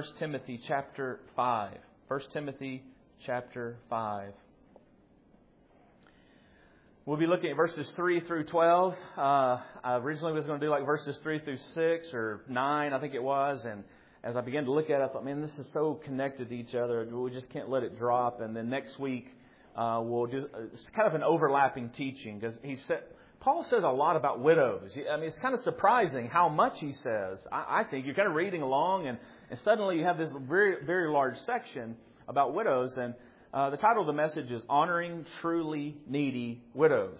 1 Timothy chapter 5. 1 Timothy chapter 5. We'll be looking at verses 3 through 12. I originally was going to do like verses 3 through 6 or 9, I think it was. And as I began to look at it, I thought, man, this is so connected to each other. We just can't let it drop. And then next week, we'll do it's kind of an overlapping teaching, because Paul says a lot about widows. I mean, it's kind of surprising how much he says. I think you're kind of reading along, and suddenly you have this very, very large section about widows. And the title of the message is Honoring Truly Needy Widows.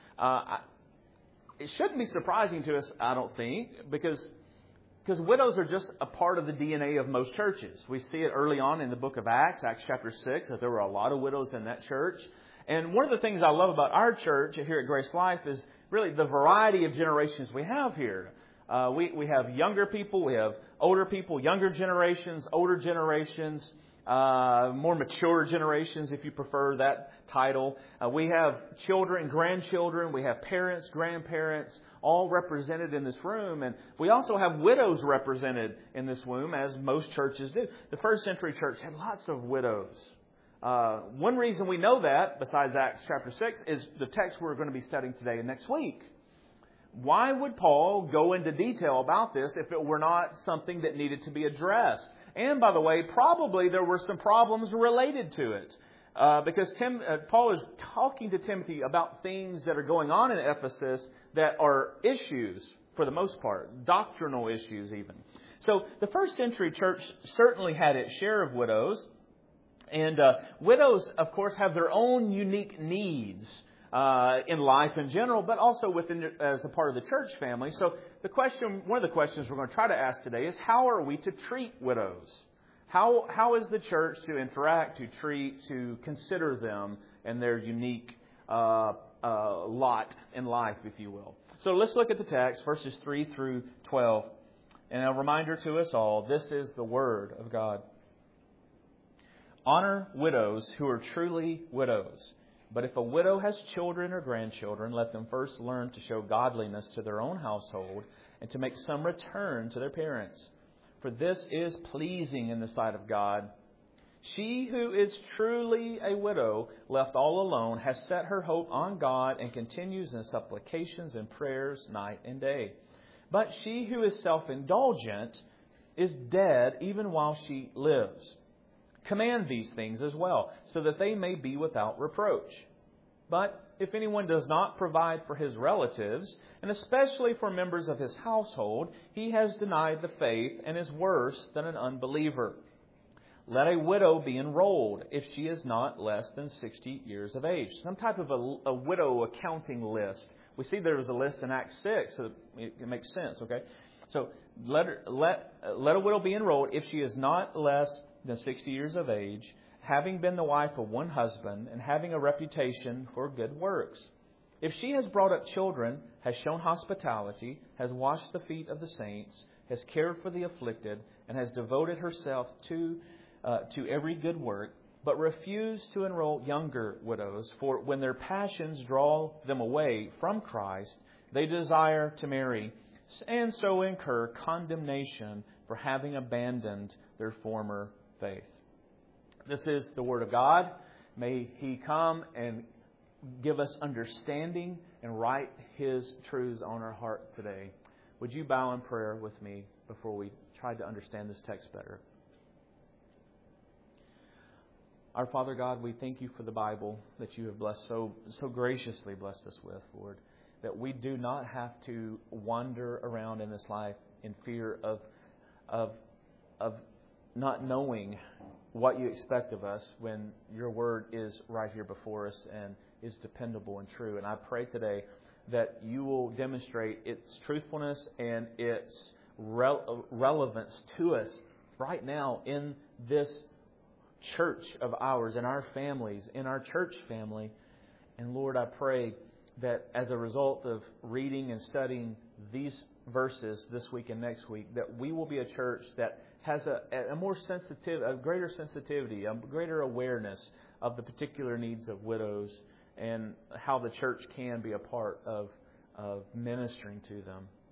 It shouldn't be surprising to us, I don't think, because widows are just a part of the DNA of most churches. We see it early on in the book of Acts chapter 6, that there were a lot of widows in that church. And one of the things I love about our church here at Grace Life is really the variety of generations we have here. We have younger people, we have older people, younger generations, older generations, more mature generations, if you prefer that title. We have children, grandchildren, we have parents, grandparents, all represented in this room. And we also have widows represented in this room, as most churches do. The first century church had lots of widows. One reason we know that, besides Acts chapter 6, is the text we're going to be studying today and next week. Why would Paul go into detail about this if it were not something that needed to be addressed? And by the way, probably there were some problems related to it. Because Paul is talking to Timothy about things that are going on in Ephesus that are issues, for the most part, doctrinal issues even. So the first century church certainly had its share of widows. And widows, of course, have their own unique needs in life in general, but also as a part of the church family. So one of the questions we're going to try to ask today is, how are we to treat widows? How is the church to interact, to treat, to consider them and their unique lot in life, if you will? So let's look at the text, verses 3 through 12. And a reminder to us all, this is the Word of God. Honor widows who are truly widows. But if a widow has children or grandchildren, let them first learn to show godliness to their own household and to make some return to their parents. For this is pleasing in the sight of God. She who is truly a widow, left all alone, has set her hope on God and continues in supplications and prayers night and day. But she who is self-indulgent is dead even while she lives. Command these things as well, so that they may be without reproach. But if anyone does not provide for his relatives, and especially for members of his household, he has denied the faith and is worse than an unbeliever. Let a widow be enrolled if she is not less than 60 years of age. Some type of a widow accounting list. We see there was a list in Acts 6, so it makes sense, okay? So let a widow be enrolled if she is not less than 60 years of age, having been the wife of one husband and having a reputation for good works. If she has brought up children, has shown hospitality, has washed the feet of the saints, has cared for the afflicted, and has devoted herself to every good work, but refused to enroll younger widows, for when their passions draw them away from Christ, they desire to marry, and so incur condemnation for having abandoned their former faith. This is the Word of God. May He come and give us understanding and write His truths on our heart today. Would you bow in prayer with me before we try to understand this text better? Our Father God, we thank You for the Bible that You have blessed so graciously blessed us with, Lord, that we do not have to wander around in this life in fear of not knowing what You expect of us when Your Word is right here before us and is dependable and true. And I pray today that You will demonstrate its truthfulness and its relevance to us right now in this church of ours, in our families, in our church family. And Lord, I pray that as a result of reading and studying these verses this week and next week, that we will be a church that has a greater sensitivity, a greater awareness of the particular needs of widows and how the church can be a part of ministering to them.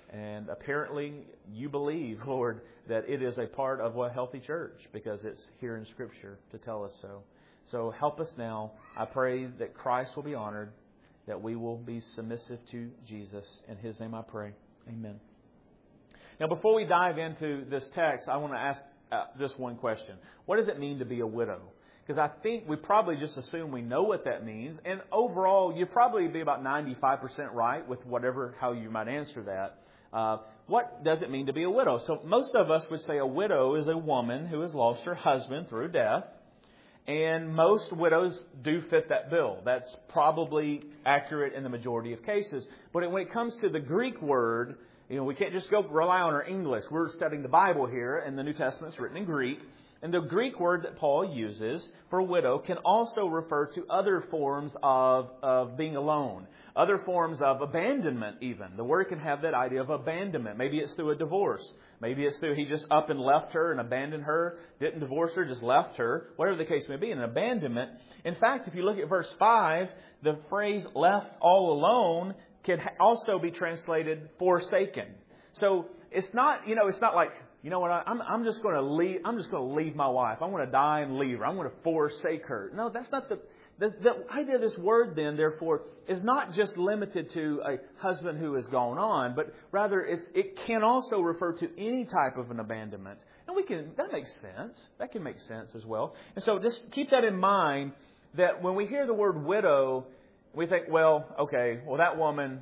And apparently you believe, Lord, that it is a part of a healthy church because it's here in Scripture to tell us so. So help us now. I pray that Christ will be honored, that we will be submissive to Jesus. In His name I pray. Amen. Now, before we dive into this text, I want to ask just one question. What does it mean to be a widow? Because I think we probably just assume we know what that means. And overall, you'd probably be about 95% right with how you might answer that. What does it mean to be a widow? So most of us would say a widow is a woman who has lost her husband through death. And most widows do fit that bill. That's probably accurate in the majority of cases. But when it comes to the Greek word, we can't just go rely on our English. We're studying the Bible here, and the New Testament's written in Greek. And the Greek word that Paul uses for widow can also refer to other forms of being alone, other forms of abandonment even. The word can have that idea of abandonment. Maybe it's through a divorce. Maybe it's through he just up and left her and abandoned her, didn't divorce her, just left her, whatever the case may be, an abandonment. In fact, if you look at verse 5, the phrase left all alone can also be translated forsaken. So it's not, it's not like, you know what, I'm just going to leave. I'm just going to leave my wife. I'm going to die and leave her. I'm going to forsake her. No, that's not the idea of this word then, therefore, is not just limited to a husband who has gone on, but rather it can also refer to any type of an abandonment. And that makes sense. That can make sense as well. And so just keep that in mind that when we hear the word widow, we think, that woman,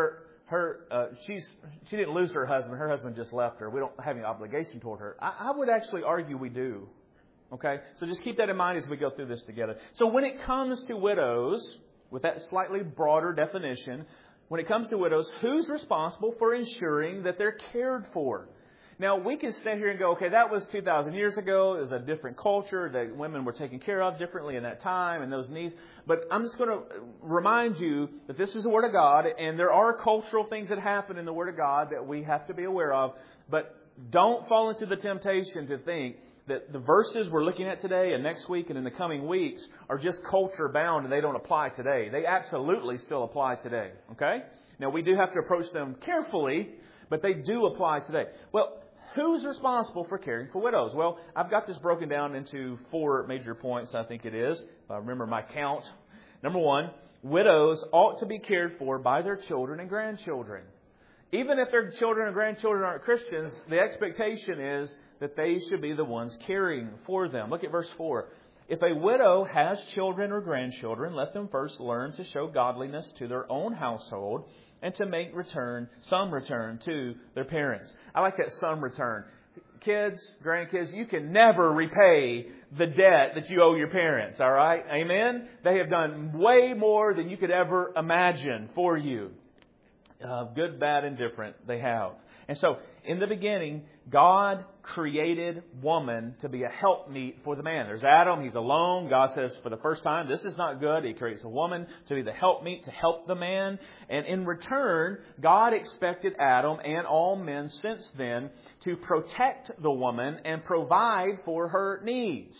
she didn't lose her husband. Her husband just left her. We don't have any obligation toward her. I would actually argue we do. Okay? So just keep that in mind as we go through this together. So when it comes to widows, with that slightly broader definition, when it comes to widows, who's responsible for ensuring that they're cared for? Now, we can stand here and go, okay, that was 2,000 years ago. It was a different culture that women were taken care of differently in that time and those needs. But I'm just going to remind you that this is the Word of God, and there are cultural things that happen in the Word of God that we have to be aware of. But don't fall into the temptation to think that the verses we're looking at today and next week and in the coming weeks are just culture bound and they don't apply today. They absolutely still apply today. Okay? Now, we do have to approach them carefully, but they do apply today. Well, who's responsible for caring for widows? Well, I've got this broken down into 4 major points, I think it is. If I remember my count. Number 1, widows ought to be cared for by their children and grandchildren. Even if their children and grandchildren aren't Christians, the expectation is that they should be the ones caring for them. Look at verse 4. If a widow has children or grandchildren, let them first learn to show godliness to their own household and to make some return to their parents. I like that some return. Kids, grandkids, you can never repay the debt that you owe your parents, all right? Amen? They have done way more than you could ever imagine for you. Good, bad, and different, they have. And so, in the beginning, God created woman to be a helpmeet for the man. There's Adam, he's alone. God says for the first time, this is not good. He creates a woman to be the helpmeet, to help the man. And in return, God expected Adam and all men since then to protect the woman and provide for her needs.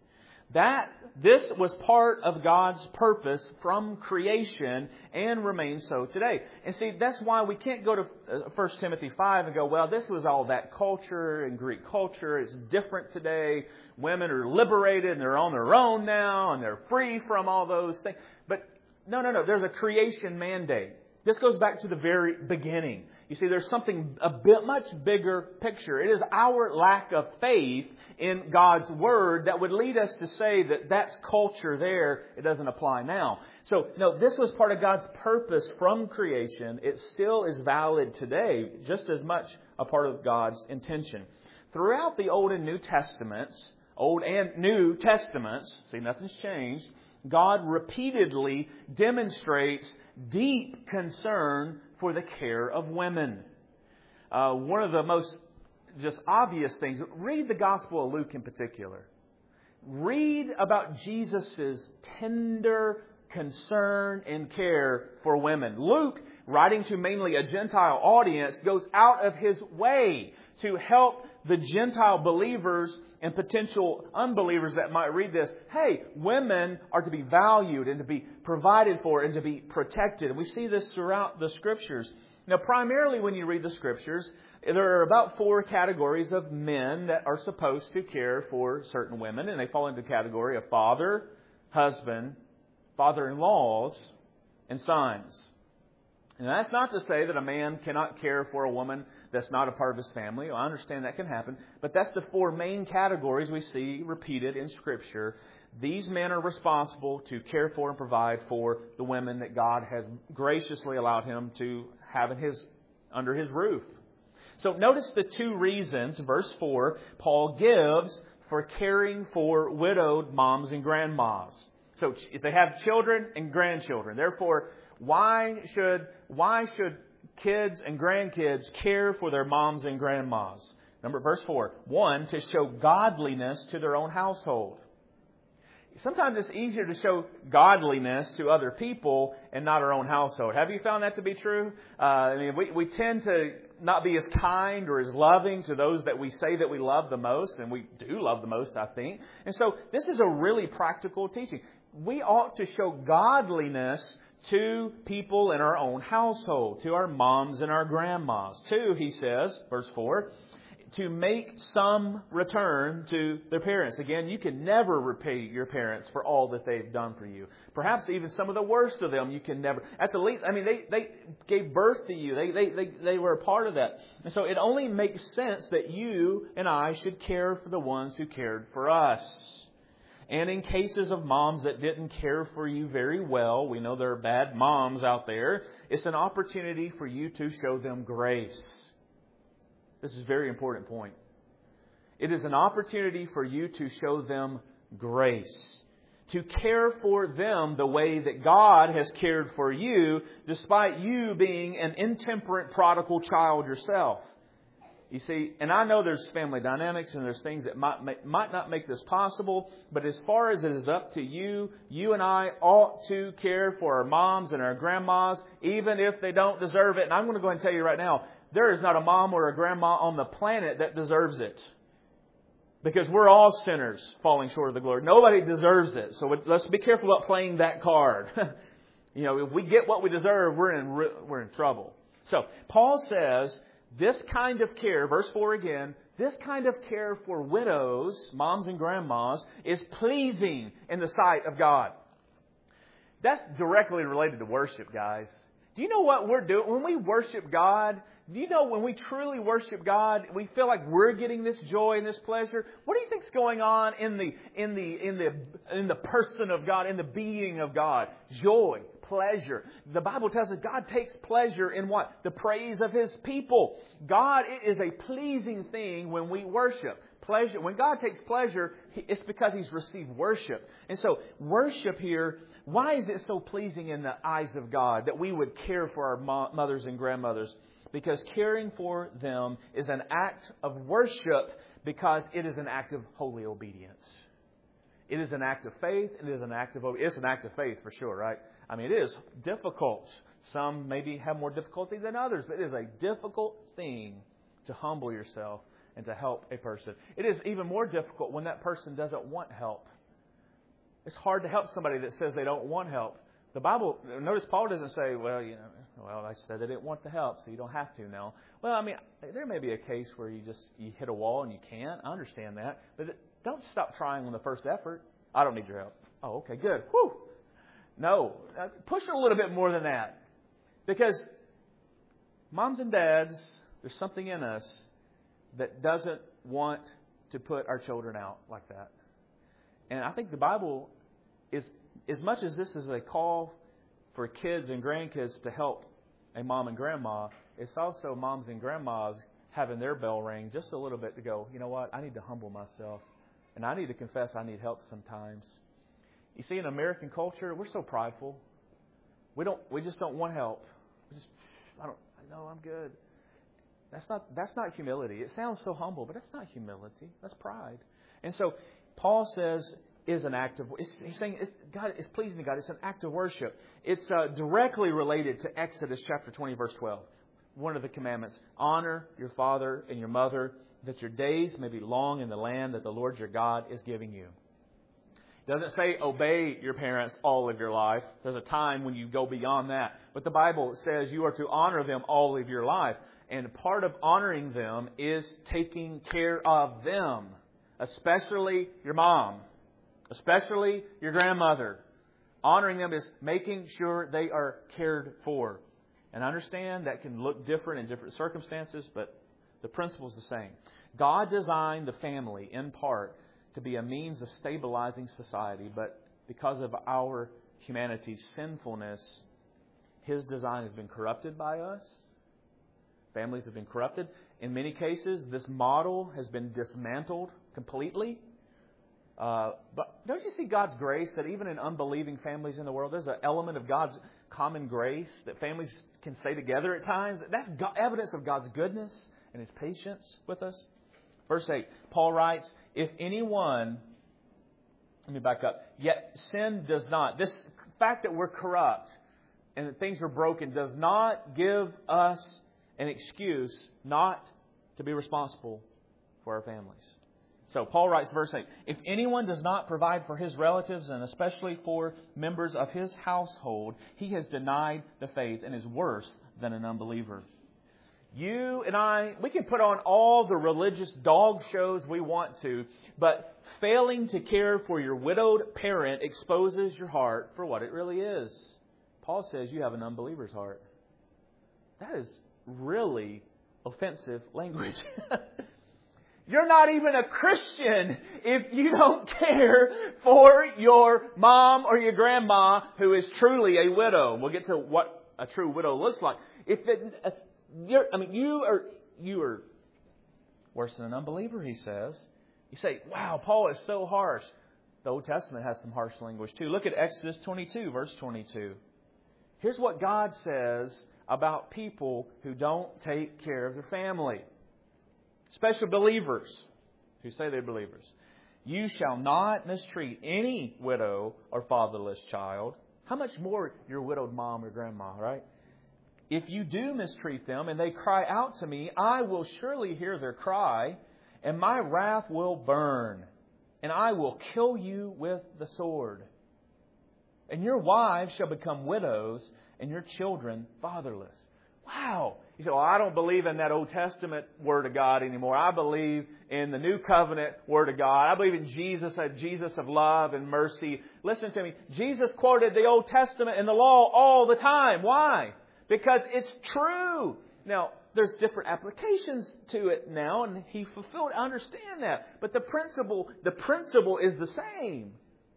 This was part of God's purpose from creation and remains so today. And see, that's why we can't go to 1 Timothy 5 and go, well, this was all that culture and Greek culture. It's different today. Women are liberated and they're on their own now and they're free from all those things. But no. There's a creation mandate. This goes back to the very beginning. You see, there's something a bit much bigger picture. It is our lack of faith in God's Word that would lead us to say that that's culture there. It doesn't apply now. So, no, this was part of God's purpose from creation. It still is valid today, just as much a part of God's intention. Throughout the Old and New Testaments, see, nothing's changed. God repeatedly demonstrates deep concern for the care of women. One of the most just obvious things, read the Gospel of Luke in particular. Read about Jesus' tender concern and care for women. Luke, writing to mainly a Gentile audience, goes out of his way to help the Gentile believers and potential unbelievers that might read this. Hey, women are to be valued and to be provided for and to be protected. And we see this throughout the Scriptures. Now, primarily when you read the Scriptures, there are about 4 categories of men that are supposed to care for certain women, and they fall into the category of father, husband, father-in-laws, and sons. And that's not to say that a man cannot care for a woman that's not a part of his family. I understand that can happen. But that's the 4 main categories we see repeated in Scripture. These men are responsible to care for and provide for the women that God has graciously allowed him to have under his roof. So notice the 2 reasons, verse 4, Paul gives for caring for widowed moms and grandmas. So if they have children and grandchildren, therefore, why should kids and grandkids care for their moms and grandmas? Verse 4. 1, to show godliness to their own household. Sometimes it's easier to show godliness to other people and not our own household. Have you found that to be true? We tend to not be as kind or as loving to those that we say that we love the most, and we do love the most, I think. And so this is a really practical teaching. We ought to show godliness to people in our own household, to our moms and our grandmas. 2, he says, verse 4, to make some return to their parents. Again, you can never repay your parents for all that they've done for you. Perhaps even some of the worst of them you can never. At the least, they gave birth to you. They were a part of that. And so it only makes sense that you and I should care for the ones who cared for us. And in cases of moms that didn't care for you very well, we know there are bad moms out there, it's an opportunity for you to show them grace. This is a very important point. It is an opportunity for you to show them grace. To care for them the way that God has cared for you, despite you being an intemperate prodigal child yourself. You see, and I know there's family dynamics and there's things that might not make this possible, but as far as it is up to you, you and I ought to care for our moms and our grandmas, even if they don't deserve it. And I'm going to go ahead and tell you right now, there is not a mom or a grandma on the planet that deserves it. Because we're all sinners falling short of the glory. Nobody deserves it. So let's be careful about playing that card. If we get what we deserve, we're in trouble. So Paul says this kind of care, verse 4 again, this kind of care for widows, moms and grandmas, is pleasing in the sight of God. That's directly related to worship, guys. Do you know what we're doing? When we worship God, do you know when we truly worship God, we feel like we're getting this joy and this pleasure? What do you think's going on in the person of God, in the being of God? Joy, pleasure. The Bible tells us God takes pleasure in what? The praise of His people. God, it is a pleasing thing when we worship. Pleasure. When God takes pleasure, it's because He's received worship. And so worship here, why is it so pleasing in the eyes of God that we would care for our mothers and grandmothers? Because caring for them is an act of worship because it is an act of holy obedience. It is an act of faith. It's an act of faith for sure, right? It is difficult. Some maybe have more difficulty than others, but it is a difficult thing to humble yourself and to help a person. It is even more difficult when that person doesn't want help. It's hard to help somebody that says they don't want help. The Bible, notice Paul doesn't say, I said they didn't want the help, so you don't have to now. Well, there may be a case where you hit a wall and you can't. I understand that. But don't stop trying on the first effort. I don't need your help. Oh, okay, good. Whew. No, push it a little bit more than that. Because moms and dads, there's something in us that doesn't want to put our children out like that. And I think the Bible is, as much as this is a call for kids and grandkids to help a mom and grandma, it's also moms and grandmas having their bell ring just a little bit to go, you know what, I need to humble myself. And I need to confess I need help sometimes. You see, in American culture, we're so prideful. We just don't want help. I'm good. That's not humility. It sounds so humble, but that's not humility. That's pride. And so Paul says is an act of. He's saying God is pleasing to God. It's an act of worship. It's directly related to Exodus chapter 20, verse 12. One of the commandments: honor your father and your mother, that your days may be long in the land that the Lord your God is giving you. It doesn't say obey your parents all of your life. There's a time when you go beyond that. But the Bible says you are to honor them all of your life. And part of honoring them is taking care of them, especially your mom, especially your grandmother. Honoring them is making sure they are cared for. And I understand that can look different in different circumstances, but the principle is the same. God designed the family, in part, to be a means of stabilizing society, but because of our humanity's sinfulness, His design has been corrupted by us. Families have been corrupted. In many cases, this model has been dismantled completely. But don't you see God's grace that even in unbelieving families in the world, there's an element of God's common grace that families can stay together at times? That's evidence of God's goodness and His patience with us. Verse 8, Paul writes, if anyone, let me back up, yet sin does not, this fact that we're corrupt and that things are broken does not give us an excuse not to be responsible for our families. So Paul writes, verse 8, if anyone does not provide for his relatives and especially for members of his household, he has denied the faith and is worse than an unbeliever. You and I, we can put on all the religious dog shows we want to, but failing to care for your widowed parent exposes your heart for what it really is. Paul says you have an unbeliever's heart. That is really offensive language. You're not even a Christian if you don't care for your mom or your grandma who is truly a widow. We'll get to what a true widow looks like. You are worse than an unbeliever, he says. You say, wow, Paul is so harsh. The Old Testament has some harsh language too. Look at Exodus 22, verse 22. Here's what God says about people who don't take care of their family. Especially believers who say they're believers. You shall not mistreat any widow or fatherless child. How much more your widowed mom or grandma, right? If you do mistreat them and they cry out to me, I will surely hear their cry, and my wrath will burn, and I will kill you with the sword. And your wives shall become widows, and your children fatherless. Wow. You say, well, I don't believe in that Old Testament Word of God anymore. I believe in the New Covenant Word of God. I believe in Jesus, a Jesus of love and mercy. Listen to me. Jesus quoted the Old Testament and the law all the time. Why? Because it's true. Now, there's different applications to it now, and He fulfilled. I understand that. But the principle is the same.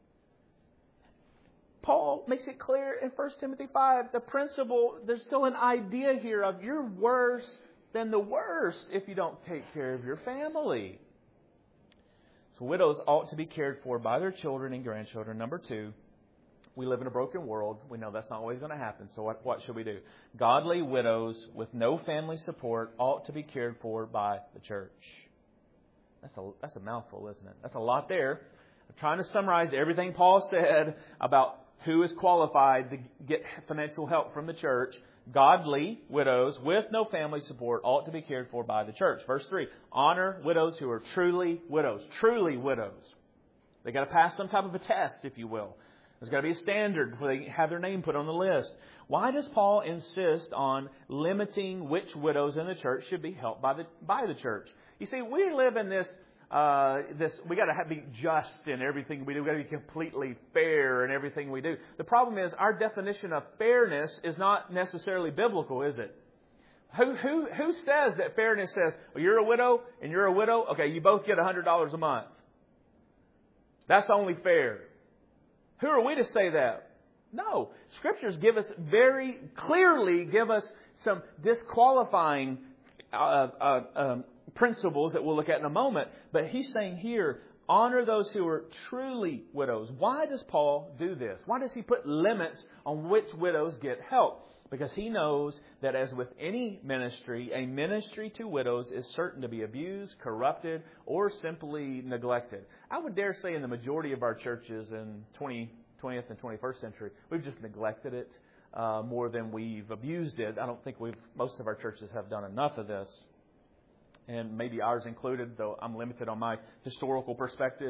Paul makes it clear in 1 Timothy 5, the principle, there's still an idea here of you're worse than the worst if you don't take care of your family. So widows ought to be cared for by their children and grandchildren. Number 2, we live in a broken world. We know that's not always going to happen. So what should we do? Godly widows with no family support ought to be cared for by the church. That's a mouthful, isn't it? That's a lot there. I'm trying to summarize everything Paul said about who is qualified to get financial help from the church. Godly widows with no family support ought to be cared for by the church. Verse 3, honor widows who are truly widows. Truly widows. They've got to pass some type of a test, if you will. There's got to be a standard before they have their name put on the list. Why does Paul insist on limiting which widows in the church should be helped by the church? You see, we live in this we got to be just in everything we do. We got to be completely fair in everything we do. The problem is our definition of fairness is not necessarily biblical, is it? Who says that fairness says, well, you're a widow and you're a widow? Okay, you both get $100 a month. That's only fair. Who are we to say that? No. Scriptures very clearly give us some disqualifying principles that we'll look at in a moment. But he's saying here, honor those who are truly widows. Why does Paul do this? Why does he put limits on which widows get help? Because he knows that as with any ministry, a ministry to widows is certain to be abused, corrupted, or simply neglected. I would dare say in the majority of our churches in 20th and 21st century, we've just neglected it more than we've abused it. I don't think most of our churches have done enough of this. And maybe ours included, though I'm limited on my historical perspective.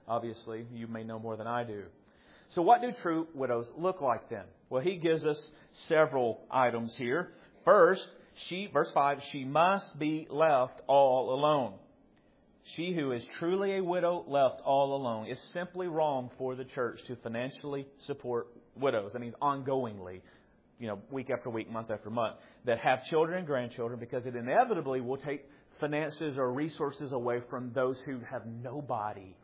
obviously you may know more than I do. So what do true widows look like then? Well, he gives us several items here. First, verse 5, she must be left all alone. She who is truly a widow left all alone. It's simply wrong for the church to financially support widows. That means ongoingly, week after week, month after month, that have children and grandchildren, because it inevitably will take finances or resources away from those who have nobody.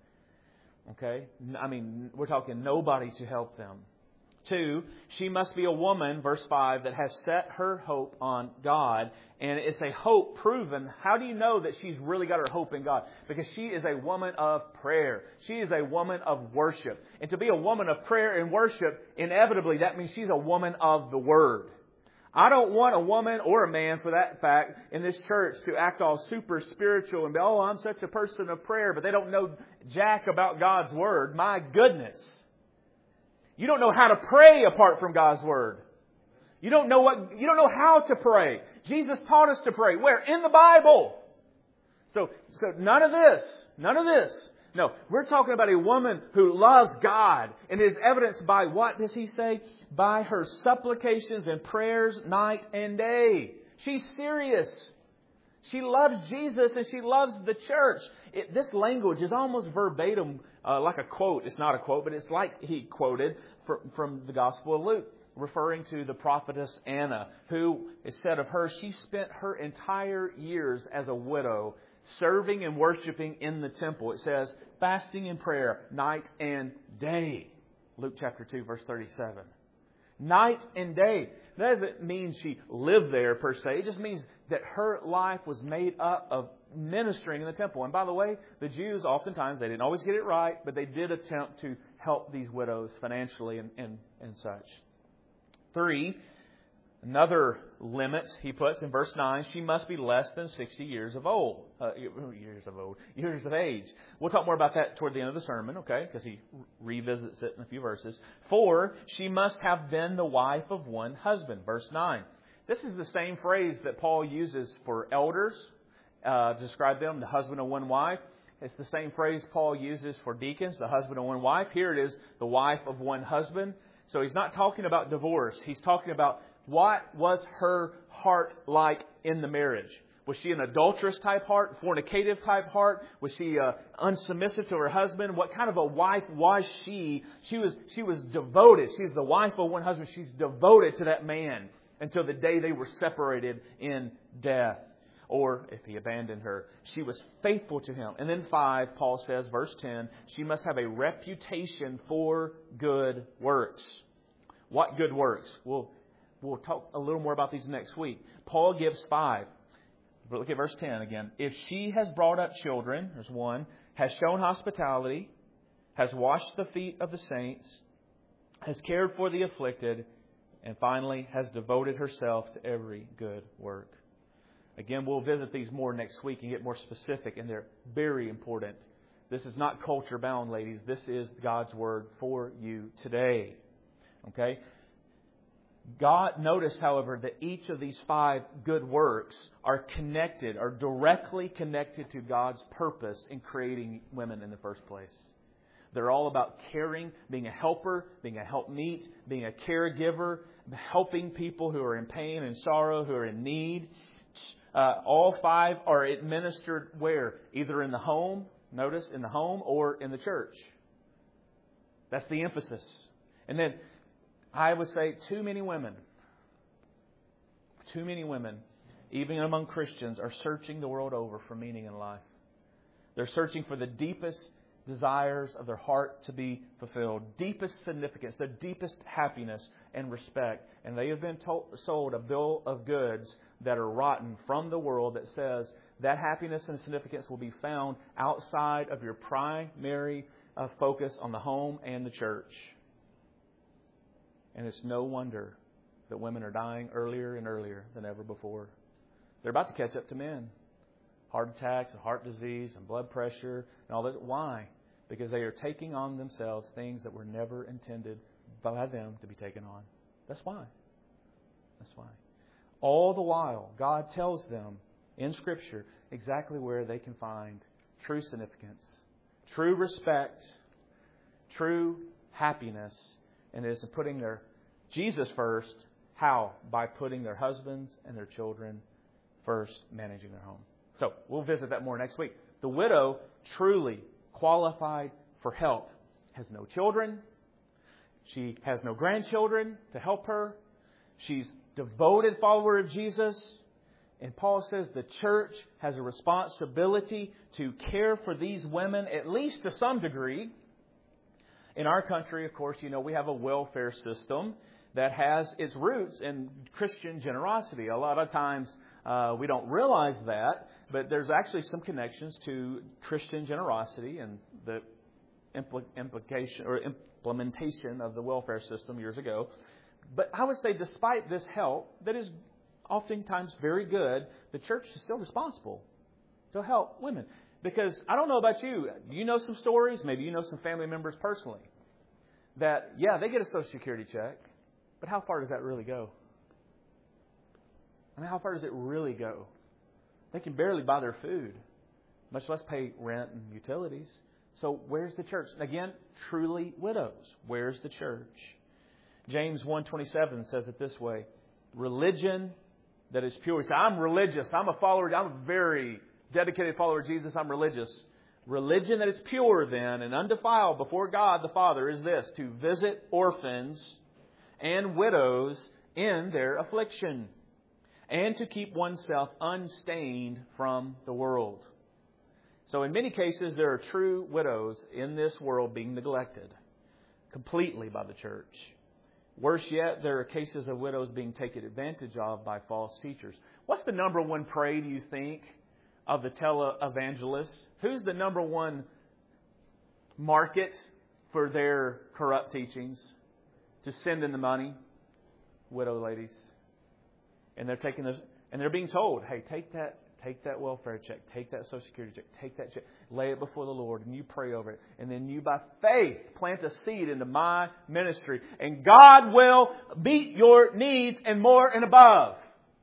Okay? I mean, we're talking nobody to help them. 2, she must be a woman, verse 5, that has set her hope on God. And it's a hope proven. How do you know that she's really got her hope in God? Because she is a woman of prayer. She is a woman of worship. And to be a woman of prayer and worship, inevitably, that means she's a woman of the Word. I don't want a woman or a man, for that fact, in this church to act all super spiritual and be, I'm such a person of prayer, but they don't know jack about God's Word. My goodness. You don't know how to pray apart from God's Word. You don't know how to pray. Jesus taught us to pray. Where? In the Bible. So none of this. No, we're talking about a woman who loves God and is evidenced by, what does he say? By her supplications and prayers night and day. She's serious. She loves Jesus and she loves the church. This language is almost verbatim, like a quote. It's not a quote, but it's like he quoted from the Gospel of Luke, referring to the prophetess Anna, who is said of her, she spent her entire years as a widow serving and worshiping in the temple. It says, fasting and prayer night and day. Luke chapter 2, verse 37. Night and day. That doesn't mean she lived there per se. It just means that her life was made up of ministering in the temple. And by the way, the Jews oftentimes, they didn't always get it right, but they did attempt to help these widows financially and such. 3, another limit he puts in verse 9, she must be less than 60 years of age. We'll talk more about that toward the end of the sermon, okay, because he revisits it in a few verses. 4, she must have been the wife of one husband, verse 9. This is the same phrase that Paul uses for elders to describe them, the husband of one wife. It's the same phrase Paul uses for deacons, the husband of one wife. Here it is, the wife of one husband. So he's not talking about divorce. He's talking about what was her heart like in the marriage. Was she an adulterous type heart, fornicative type heart? Was she unsubmissive to her husband? What kind of a wife was she? She was devoted. She's the wife of one husband. She's devoted to that man until the day they were separated in death. Or if he abandoned her, she was faithful to him. And then 5, Paul says, verse 10, she must have a reputation for good works. What good works? We'll talk a little more about these next week. Paul gives 5. But look at verse 10 again. If she has brought up children, there's 1, has shown hospitality, has washed the feet of the saints, has cared for the afflicted, and finally has devoted herself to every good work. Again, we'll visit these more next week and get more specific, and they're very important. This is not culture bound, ladies. This is God's Word for you today. Okay? Notice, however, that each of these 5 good works are directly connected to God's purpose in creating women in the first place. They're all about caring, being a helper, being a helpmeet, being a caregiver, helping people who are in pain and sorrow, who are in need. All 5 are administered where? Either in the home, notice, in the home, or in the church. That's the emphasis. And then I would say too many women, even among Christians, are searching the world over for meaning in life. They're searching for the deepest desires of their heart to be fulfilled, deepest significance, their deepest happiness and respect. And they have been sold a bill of goods that are rotten from the world that says that happiness and significance will be found outside of your primary focus on the home and the church. And it's no wonder that women are dying earlier and earlier than ever before. They're about to catch up to men. Heart attacks and heart disease and blood pressure and all that. Why? Because they are taking on themselves things that were never intended by them to be taken on. That's why. All the while, God tells them in Scripture exactly where they can find true significance, true respect, true happiness, and it is in putting their Jesus first. How? By putting their husbands and their children first, managing their home. So we'll visit that more next week. The widow, truly qualified for help, has no children. She has no grandchildren to help her. She's a devoted follower of Jesus. And Paul says the church has a responsibility to care for these women, at least to some degree. In our country, of course, we have a welfare system that has its roots in Christian generosity. A lot of times we don't realize that, but there's actually some connections to Christian generosity and the implication or implementation of the welfare system years ago. But I would say despite this help that is oftentimes very good, the church is still responsible to help women. Because I don't know about you. You know some stories, maybe you know some family members personally, that, they get a Social Security check, but how far does that really go? I mean, how far does it really go? They can barely buy their food, much less pay rent and utilities. So where's the church? Again, truly widows. Where's the church? James 1:27 says it this way. Religion that is pure. So I'm religious. I'm a very dedicated follower of Jesus. I'm religious. Religion that is pure then and undefiled before God the Father is this: to visit orphans and widows in their affliction, and to keep oneself unstained from the world. So in many cases, there are true widows in this world being neglected completely by the church. Worse yet, there are cases of widows being taken advantage of by false teachers. What's the number one prey, do you think, of the televangelists? Who's the number one market for their corrupt teachings? To send in the money? Widow ladies. And they're taking this, and they're being told, hey, take that welfare check, take that Social Security check, take that check, lay it before the Lord, and you pray over it. And then you, by faith, plant a seed into my ministry. And God will meet your needs and more and above.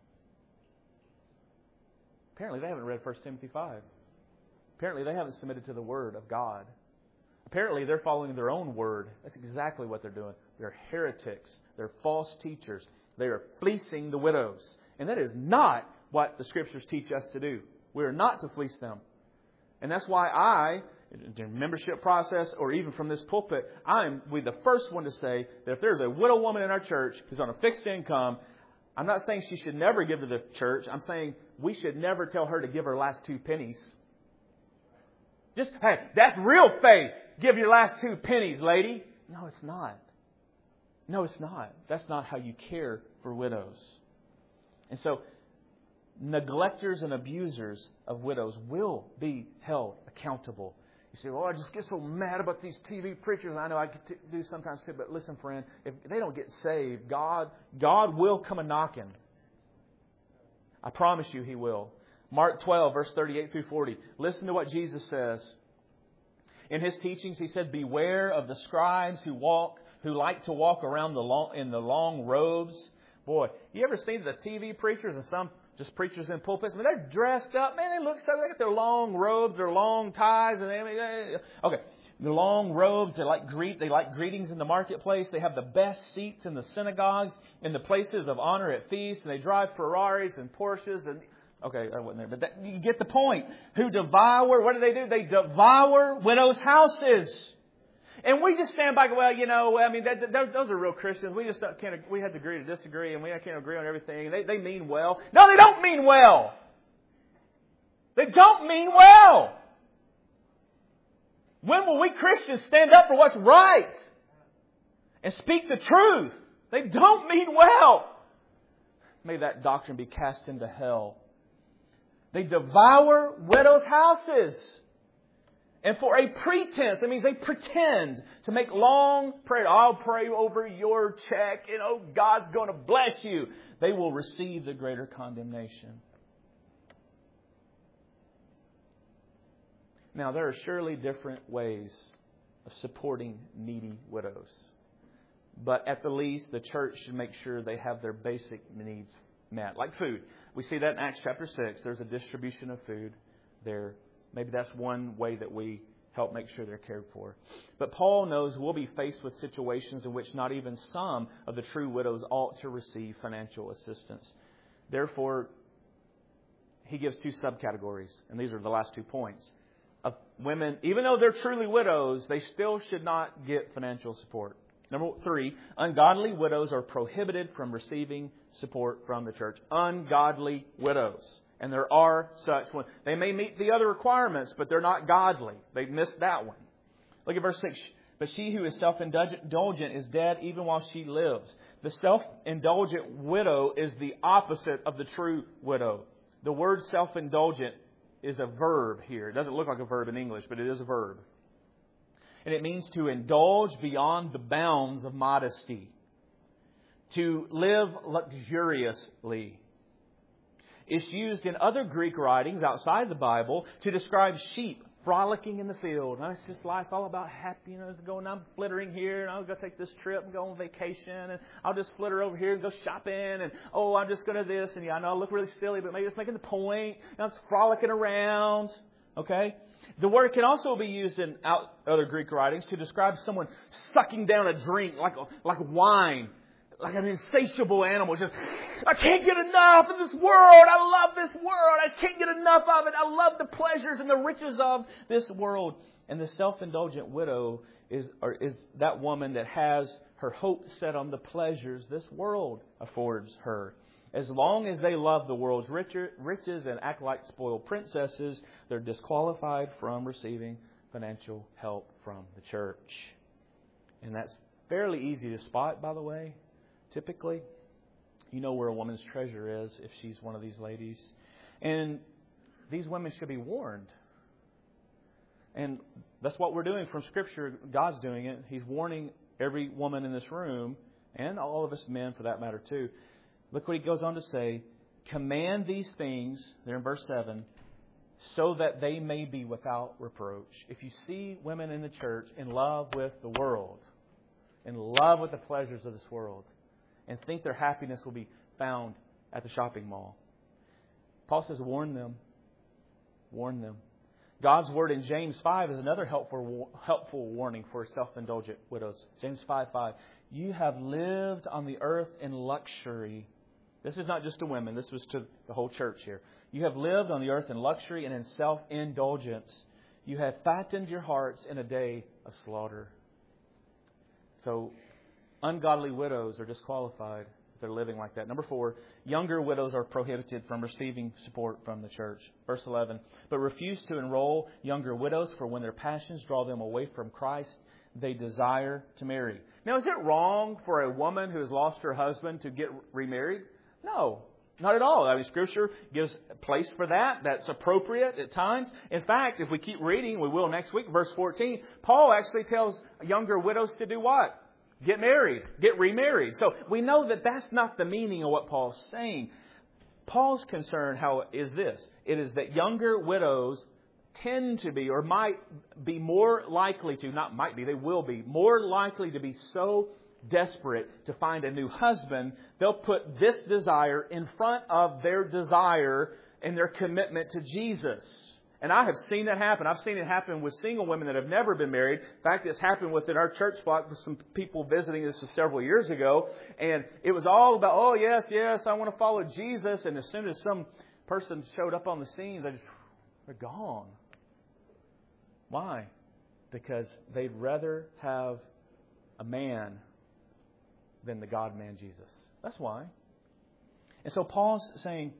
Apparently they haven't read 1 Timothy 5. Apparently they haven't submitted to the Word of God. Apparently they're following their own word. That's exactly what they're doing. They're heretics. They're false teachers. They are fleecing the widows. And that is not what the Scriptures teach us to do. We are not to fleece them. And that's why in the membership process or even from this pulpit, I'm the first one to say that if there's a widow woman in our church who's on a fixed income, I'm not saying she should never give to the church. I'm saying we should never tell her to give her last 2 pennies. Just, hey, that's real faith. Give your last 2 pennies, lady. No, it's not. No, it's not. That's not how you care for widows. And so, neglectors and abusers of widows will be held accountable. You say, well, I just get so mad about these TV preachers. I know I do sometimes too, but listen, friend, if they don't get saved, God will come a-knocking. I promise you He will. Mark 12, verse 38 through 40. Listen to what Jesus says. In His teachings, He said, beware of the scribes who like to walk around in the long robes. Boy, you ever seen the TV preachers and some just preachers in pulpits? I mean, they're dressed up. Man, they look so good. They got their long robes, their long ties. Okay, the long robes. They like greetings in the marketplace. They have the best seats in the synagogues, in the places of honor at feasts. And they drive Ferraris and Porsches. And okay, I wasn't there, but you get the point. Who devour? What do? They devour widows' houses. And we just stand back. Well, those are real Christians. We just can't. We have to agree to disagree, and we can't agree on everything. They mean well. No, they don't mean well. They don't mean well. When will we Christians stand up for what's right and speak the truth? They don't mean well. May that doctrine be cast into hell. They devour widows' houses. And for a pretense, that means they pretend to make long prayer. I'll pray over your check and God's going to bless you. They will receive the greater condemnation. Now, there are surely different ways of supporting needy widows. But at the least, the church should make sure they have their basic needs met. Like food. We see that in Acts chapter 6. There's a distribution of food there. Maybe that's one way that we help make sure they're cared for. But Paul knows we'll be faced with situations in which not even some of the true widows ought to receive financial assistance. Therefore, he gives two subcategories, and these are the last 2 points. Of women, even though they're truly widows, they still should not get financial support. Number 3, ungodly widows are prohibited from receiving support from the church. Ungodly widows. And there are such ones. They may meet the other requirements, but they're not godly. They missed that one. Look at verse 6. But she who is self-indulgent is dead even while she lives. The self-indulgent widow is the opposite of the true widow. The word self-indulgent is a verb here. It doesn't look like a verb in English, but it is a verb. And it means to indulge beyond the bounds of modesty. To live luxuriously. It's used in other Greek writings outside the Bible to describe sheep frolicking in the field. And it's just life's all about happiness. I'm flittering here, and I'm going to take this trip and go on vacation, and I'll just flitter over here and go shopping, and I'm just going to this, and I know I look really silly, but maybe it's making the point. And I'm just frolicking around. Okay? The word can also be used in other Greek writings to describe someone sucking down a drink like wine. Like an insatiable animal. Just, I can't get enough of this world. I love this world. I can't get enough of it. I love the pleasures and the riches of this world. And the self-indulgent widow is that woman that has her hope set on the pleasures this world affords her. As long as they love the world's riches and act like spoiled princesses, they're disqualified from receiving financial help from the church. And that's fairly easy to spot, by the way. Typically, you know where a woman's treasure is if she's one of these ladies. And these women should be warned. And that's what we're doing from Scripture. God's doing it. He's warning every woman in this room, and all of us men for that matter too. Look what he goes on to say. Command these things, they're in verse 7, so that they may be without reproach. If you see women in the church in love with the world, in love with the pleasures of this world, and think their happiness will be found at the shopping mall. Paul says, warn them. Warn them. God's word in James 5 is another helpful warning for self-indulgent widows. James 5:5. You have lived on the earth in luxury. This is not just to women. This was to the whole church here. You have lived on the earth in luxury and in self-indulgence. You have fattened your hearts in a day of slaughter. So, ungodly widows are disqualified if they're living like that. Number 4, younger widows are prohibited from receiving support from the church. Verse 11, but refuse to enroll younger widows, for when their passions draw them away from Christ, they desire to marry. Now, is it wrong for a woman who has lost her husband to get remarried? No, not at all. I mean, Scripture gives place for that. That's appropriate at times. In fact, if we keep reading, we will next week, verse 14, Paul actually tells younger widows to do what? Get married. Get remarried. So we know that that's not the meaning of what Paul's saying. Paul's concern is this. It is that younger widows tend to be, or might be more likely to, not might be, they will be, more likely to be so desperate to find a new husband, they'll put this desire in front of their desire and their commitment to Jesus. And I have seen that happen. I've seen it happen with single women that have never been married. In fact, it's happened within our church flock with some people visiting us several years ago. And it was all about, oh, yes, I want to follow Jesus. And as soon as some person showed up on the scene, they're gone. Why? Because they'd rather have a man than the God-man Jesus. That's why. And so Paul's saying,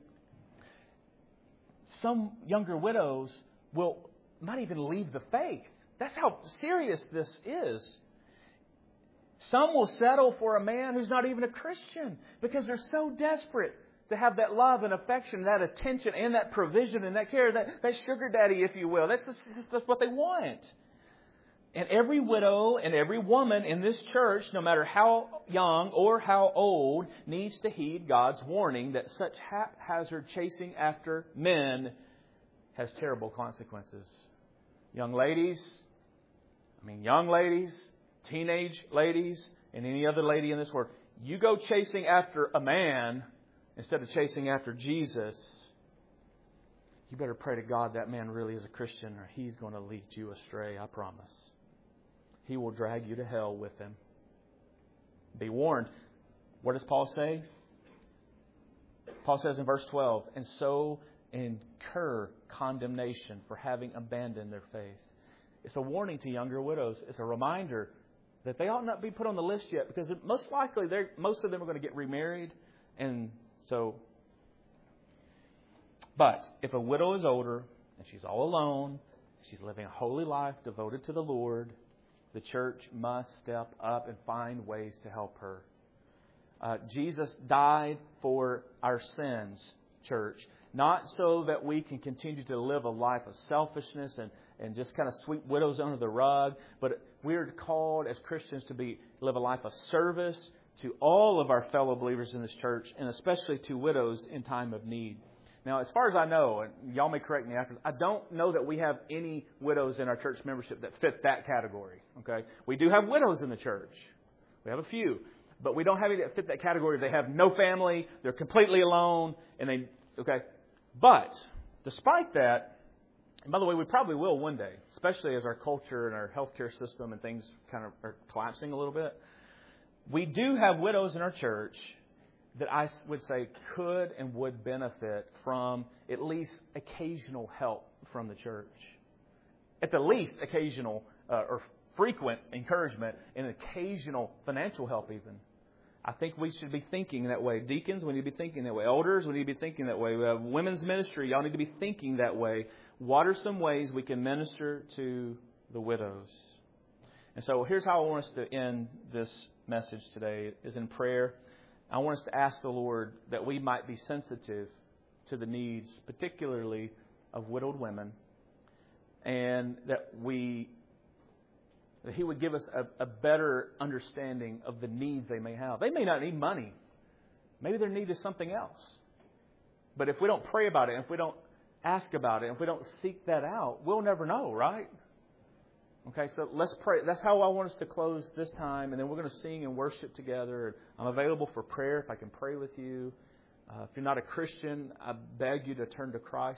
some younger widows will not even leave the faith. That's how serious this is. Some will settle for a man who's not even a Christian because they're so desperate to have that love and affection, that attention and that provision and that care, that sugar daddy, if you will. That's what they want. And every widow and every woman in this church, no matter how young or how old, needs to heed God's warning that such haphazard chasing after men has terrible consequences. Young ladies, teenage ladies, and any other lady in this world, you go chasing after a man instead of chasing after Jesus, you better pray to God that man really is a Christian, or he's going to lead you astray, I promise. He will drag you to hell with him. Be warned. What does Paul say? Paul says in verse 12, and so incur condemnation for having abandoned their faith. It's a warning to younger widows. It's a reminder that they ought not be put on the list yet, because most likely most of them are going to get remarried. And so, but if a widow is older and she's all alone, she's living a holy life devoted to the Lord, the church must step up and find ways to help her. Jesus died for our sins, church, not so that we can continue to live a life of selfishness and just kind of sweep widows under the rug, but we are called as Christians to live a life of service to all of our fellow believers in this church, and especially to widows in time of need. Now, as far as I know, and y'all may correct me after, I don't know that we have any widows in our church membership that fit that category. Okay, we do have widows in the church. We have a few, but we don't have any that fit that category. They have no family, they're completely alone, and But despite that, and by the way, we probably will one day, especially as our culture and our healthcare system and things kind of are collapsing a little bit. We do have widows in our church that I would say could and would benefit from at least occasional help from the church. At the least, occasional or frequent encouragement and occasional financial help even. I think we should be thinking that way. Deacons, we need to be thinking that way. Elders, we need to be thinking that way. We have women's ministry. Y'all need to be thinking that way. What are some ways we can minister to the widows? And so here's how I want us to end this message today, is in prayer. I want us to ask the Lord that we might be sensitive to the needs, particularly of widowed women, and that He would give us a better understanding of the needs they may have. They may not need money. Maybe their need is something else. But if we don't pray about it, if we don't ask about it, if we don't seek that out, we'll never know, right? Okay, so let's pray. That's how I want us to close this time. And then we're going to sing and worship together. I'm available for prayer if I can pray with you. If you're not a Christian, I beg you to turn to Christ